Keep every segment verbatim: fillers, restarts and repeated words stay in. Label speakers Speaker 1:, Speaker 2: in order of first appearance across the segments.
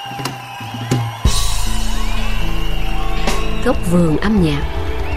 Speaker 1: Góc vườn âm nhạc.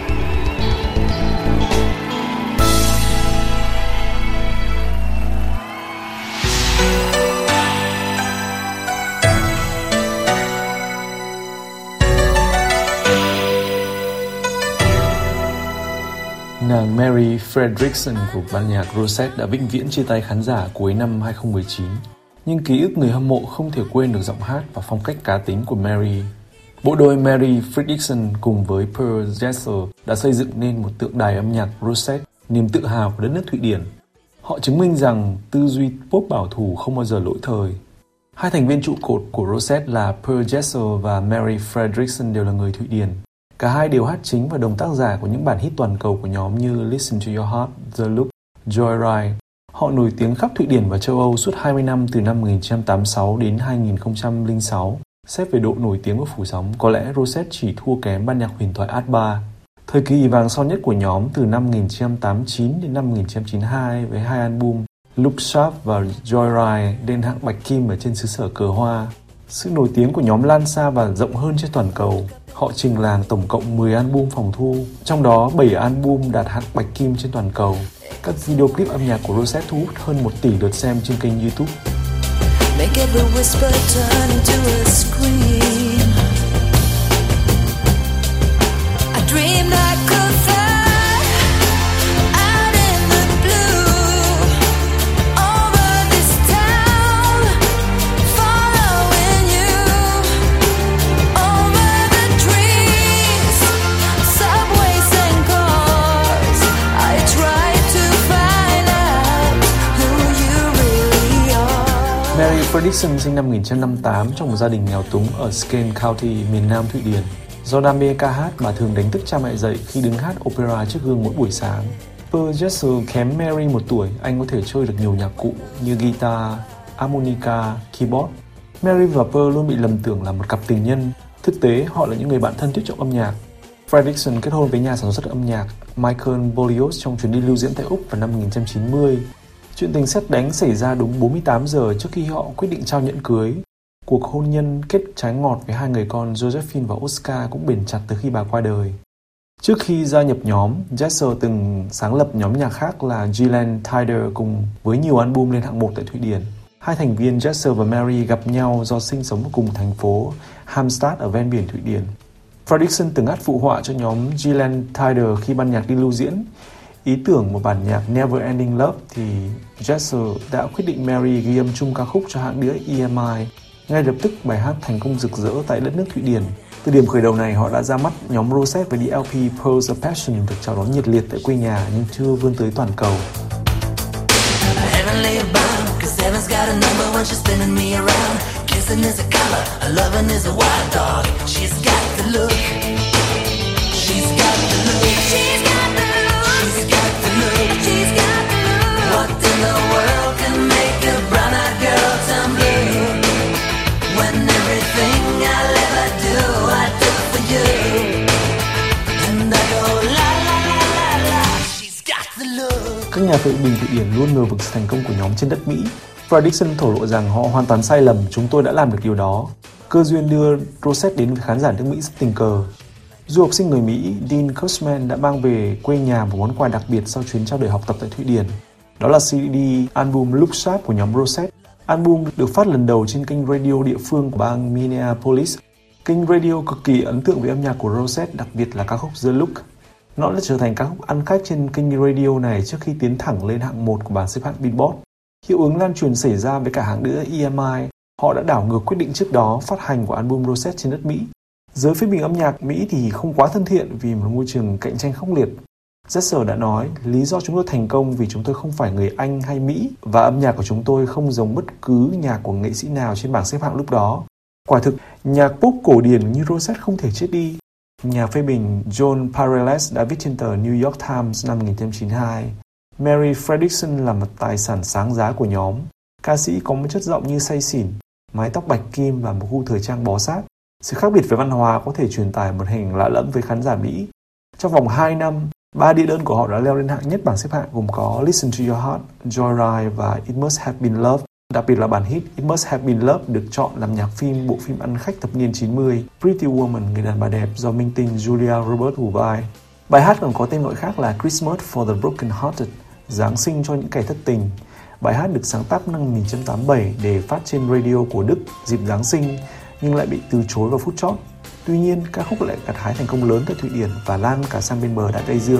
Speaker 2: Nàng Mary Fredriksson của ban nhạc Rosette đã vĩnh viễn chia tay khán giả cuối năm hai không một chín. Nhưng ký ức người hâm mộ không thể quên được giọng hát và phong cách cá tính của Mary. Bộ đôi Mary Fredriksson cùng với Per Gessle đã xây dựng nên một tượng đài âm nhạc Rosette, niềm tự hào của đất nước Thụy Điển. Họ chứng minh rằng tư duy pop bảo thủ không bao giờ lỗi thời. Hai thành viên trụ cột của Rosette là Per Gessle và Mary Fredriksson đều là người Thụy Điển. Cả hai đều hát chính và đồng tác giả của những bản hit toàn cầu của nhóm như Listen to Your Heart, The Look, Joyride. Họ nổi tiếng khắp Thụy Điển và châu Âu suốt hai mươi năm từ năm một nghìn chín trăm tám mươi sáu đến hai nghìn không trăm lẻ sáu. Xét về độ nổi tiếng và phủ sóng, có lẽ Rosette chỉ thua kém ban nhạc huyền thoại Abba. Thời kỳ vàng son nhất của nhóm từ năm một nghìn chín trăm tám mươi chín đến năm một nghìn chín trăm chín mươi hai với hai album Look Sharp và Joyride lên hạng bạch kim ở trên xứ sở cờ hoa. Sự nổi tiếng của nhóm lan xa và rộng hơn trên toàn cầu. Họ trình làng tổng cộng mười album phòng thu, trong đó bảy album đạt hạng bạch kim trên toàn cầu. Các video clip âm nhạc của Rosette thu hút hơn một tỷ lượt xem trên kênh YouTube. Make every whisper turn into a scream. I dreamed I could fly out in the blue over this town, following you over the trees, subways and cars. I tried to find out who you really are. Mary Fredriksson sinh năm một nghìn chín trăm năm mươi tám trong một gia đình nghèo túng ở Skane County, miền Nam Thụy Điển. Do đam mê ca hát mà thường đánh thức cha mẹ dậy khi đứng hát opera trước gương mỗi buổi sáng. Per Gessle kém Mary một tuổi, anh có thể chơi được nhiều nhạc cụ như guitar, harmonica, keyboard. Mary và Per luôn bị lầm tưởng là một cặp tình nhân. Thực tế, họ là những người bạn thân thiết trong âm nhạc. Fredriksson kết hôn với nhà sản xuất âm nhạc Michael Bollios trong chuyến đi lưu diễn tại Úc vào năm một nghìn chín trăm chín mươi. Chuyện tình sét đánh xảy ra đúng bốn mươi tám giờ trước khi họ quyết định trao nhẫn cưới. Cuộc hôn nhân kết trái ngọt với hai người con Josephine và Oscar cũng bền chặt từ khi bà qua đời. Trước khi gia nhập nhóm, Gessle từng sáng lập nhóm nhạc khác là Gillan Tider cùng với nhiều album lên hạng một tại Thụy Điển. Hai thành viên Gessle và Mary gặp nhau do sinh sống ở cùng thành phố Halmstad ở ven biển Thụy Điển. Fredriksson từng hát phụ họa cho nhóm Gillan Tider khi ban nhạc đi lưu diễn. Ý tưởng một bản nhạc Never Ending Love thì Gessle đã quyết định Mary ghi âm chung ca khúc cho hãng đĩa E M I. Ngay lập tức bài hát thành công rực rỡ tại đất nước Thụy Điển. Từ điểm khởi đầu này họ đã ra mắt nhóm Rosette với đĩa L P Pearls of Passion được chào đón nhiệt liệt tại quê nhà nhưng chưa vươn tới toàn cầu. Các nhà phê bình Thụy Điển luôn ngờ vực sự thành công của nhóm trên đất Mỹ. Fredriksson thổ lộ rằng họ hoàn toàn sai lầm, chúng tôi đã làm được điều đó. Cơ duyên đưa Rosette đến với khán giả nước Mỹ rất tình cờ. Du học sinh người Mỹ Dean Kussman đã mang về quê nhà một món quà đặc biệt sau chuyến trao đổi học tập tại Thụy Điển. Đó là xê đê album Look Sharp của nhóm Rosette. Album được phát lần đầu trên kênh radio địa phương của bang Minneapolis. Kênh radio cực kỳ ấn tượng với âm nhạc của Rosette, đặc biệt là ca khúc The Look. Nó đã trở thành ca khúc ăn khách trên kênh radio này trước khi tiến thẳng lên hạng một của bảng xếp hạng Billboard. Hiệu ứng lan truyền xảy ra với cả hãng đĩa E M I. Họ đã đảo ngược quyết định trước đó phát hành của album Rosette trên đất Mỹ. Giới phê bình âm nhạc Mỹ thì không quá thân thiện vì một môi trường cạnh tranh khốc liệt. Gessle đã nói, lý do chúng tôi thành công vì chúng tôi không phải người Anh hay Mỹ và âm nhạc của chúng tôi không giống bất cứ nhạc của nghệ sĩ nào trên bảng xếp hạng lúc đó. Quả thực, nhạc pop cổ điển như Rosette không thể chết đi. Nhà phê bình John Pareles đã viết trên tờ New York Times năm một nghìn chín trăm chín mươi hai, Mary Fredriksson là một tài sản sáng giá của nhóm. Ca sĩ có một chất giọng như say xỉn, mái tóc bạch kim và một gu thời trang bó sát. Sự khác biệt về văn hóa có thể truyền tải một hình lạ lẫm với khán giả Mỹ. Trong vòng hai năm, ba đĩa đơn của họ đã leo lên hạng nhất bảng xếp hạng gồm có Listen to Your Heart, Joyride và It Must Have Been Love.
Speaker 3: Đặc biệt là bản hit It Must Have Been Love được chọn làm nhạc phim bộ phim ăn khách thập niên chín mươi Pretty Woman, người đàn bà đẹp do minh tinh Julia Roberts thủ vai. Bài hát còn có tên gọi khác là Christmas for the Broken Hearted, Giáng sinh cho những kẻ thất tình. Bài hát được sáng tác năm một nghìn chín trăm tám mươi bảy để phát trên radio của Đức dịp Giáng sinh, nhưng lại bị từ chối vào phút chót. Tuy nhiên, ca khúc lại gặt hái thành công lớn tại Thụy Điển và lan cả sang bên bờ Đại Tây Dương.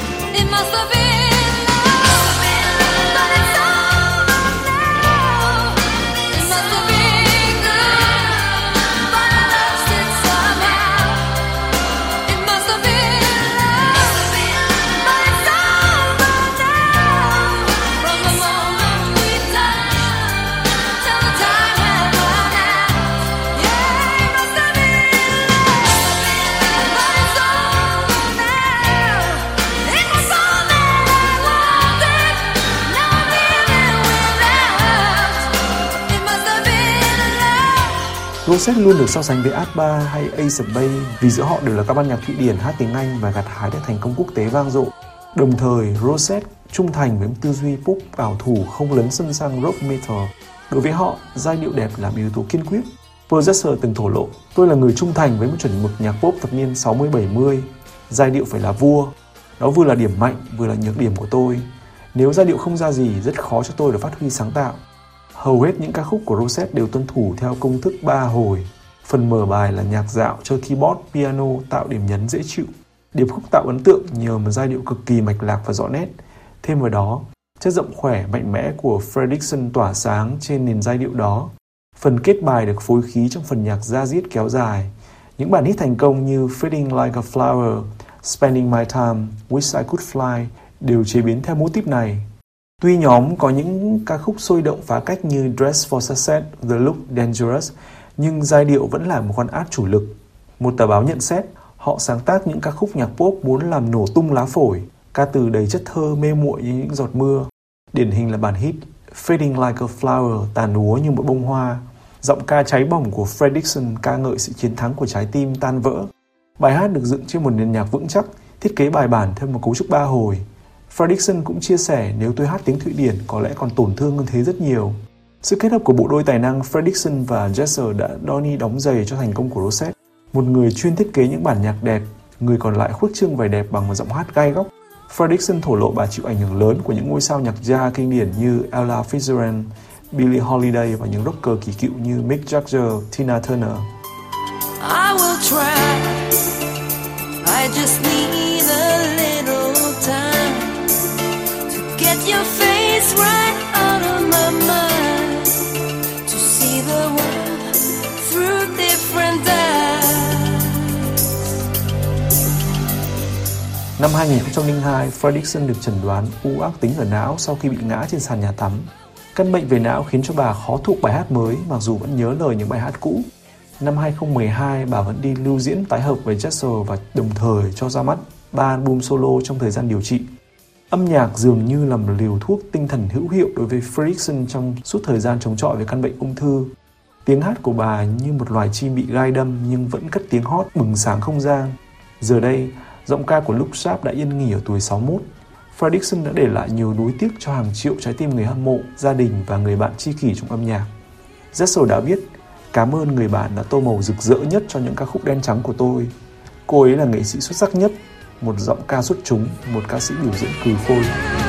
Speaker 3: Rosette luôn được so sánh với Abba hay Ace of Base vì giữa họ đều là các ban nhạc Thụy Điển hát tiếng Anh và gặt hái được thành công quốc tế vang dội. Đồng thời, Rosette trung thành với tư duy pop bảo thủ không lấn sân sang rock metal. Đối với họ, giai điệu đẹp là yếu tố kiên quyết. Pearl Jessel từng thổ lộ, tôi là người trung thành với một chuẩn mực nhạc pop thập niên sáu mươi bảy mươi. Giai điệu phải là vua. Nó vừa là điểm mạnh, vừa là nhược điểm của tôi. Nếu giai điệu không ra gì, rất khó cho tôi để phát huy sáng tạo. Hầu hết những ca khúc của Rosette đều tuân thủ theo công thức ba hồi. Phần mở bài là nhạc dạo chơi keyboard, piano tạo điểm nhấn dễ chịu. Điệp khúc tạo ấn tượng nhờ một giai điệu cực kỳ mạch lạc và rõ nét. Thêm vào đó, chất giọng khỏe, mạnh mẽ của Fredriksson tỏa sáng trên nền giai điệu đó. Phần kết bài được phối khí trong phần nhạc da diết kéo dài. Những bản hit thành công như Fading Like a Flower, Spending My Time, Wish I Could Fly đều chế biến theo mô típ này. Tuy nhóm có những ca khúc sôi động phá cách như Dress for Success, The Look Dangerous, nhưng giai điệu vẫn là một con át chủ lực. Một tờ báo nhận xét, họ sáng tác những ca khúc nhạc pop muốn làm nổ tung lá phổi, ca từ đầy chất thơ mê muội như những giọt mưa. Điển hình là bản hit Fading Like a Flower, tàn úa như một bông hoa. Giọng ca cháy bỏng của Fredriksson ca ngợi sự chiến thắng của trái tim tan vỡ. Bài hát được dựng trên một nền nhạc vững chắc, thiết kế bài bản theo một cấu trúc ba hồi. Fredriksson cũng chia sẻ nếu tôi hát tiếng Thụy Điển có lẽ còn tổn thương hơn thế rất nhiều. Sự kết hợp của bộ đôi tài năng Fredriksson và Jessel đã Donny đóng giày cho thành công của Rosette. Một người chuyên thiết kế những bản nhạc đẹp, người còn lại khuếch trương vẻ đẹp bằng một giọng hát gai góc. Fredriksson thổ lộ bà chịu ảnh hưởng lớn của những ngôi sao nhạc jazz kinh điển như Ella Fitzgerald, Billie Holiday và những rocker kỳ cựu như Mick Jagger, Tina Turner.
Speaker 2: I will try. I just need a little time to get your face right out of my mind, to see the world through different eyes.
Speaker 3: Năm hai nghìn không trăm lẻ hai, Fredriksson được chẩn đoán u ác tính ở não sau khi bị ngã trên sàn nhà tắm. Căn bệnh về não khiến cho bà khó thuộc bài hát mới mặc dù vẫn nhớ lời những bài hát cũ. Năm hai nghìn không trăm mười hai, bà vẫn đi lưu diễn tái hợp với Jessel và đồng thời cho ra mắt ba album solo trong thời gian điều trị. Âm nhạc dường như là một liều thuốc tinh thần hữu hiệu đối với Fredriksson trong suốt thời gian chống chọi với căn bệnh ung thư. Tiếng hát của bà như một loài chim bị gai đâm nhưng vẫn cất tiếng hót bừng sáng không gian. Giờ đây, giọng ca của Luke Sharp đã yên nghỉ ở tuổi sáu mươi mốt. Fredriksson đã để lại nhiều nuối tiếc cho hàng triệu trái tim người hâm mộ, gia đình và người bạn tri kỷ trong âm nhạc. Jessel đã viết, cảm ơn người bạn đã tô màu rực rỡ nhất cho những ca khúc đen trắng của tôi. Cô ấy là nghệ sĩ xuất sắc nhất, một giọng ca xuất chúng, một ca sĩ biểu diễn cừ phôi.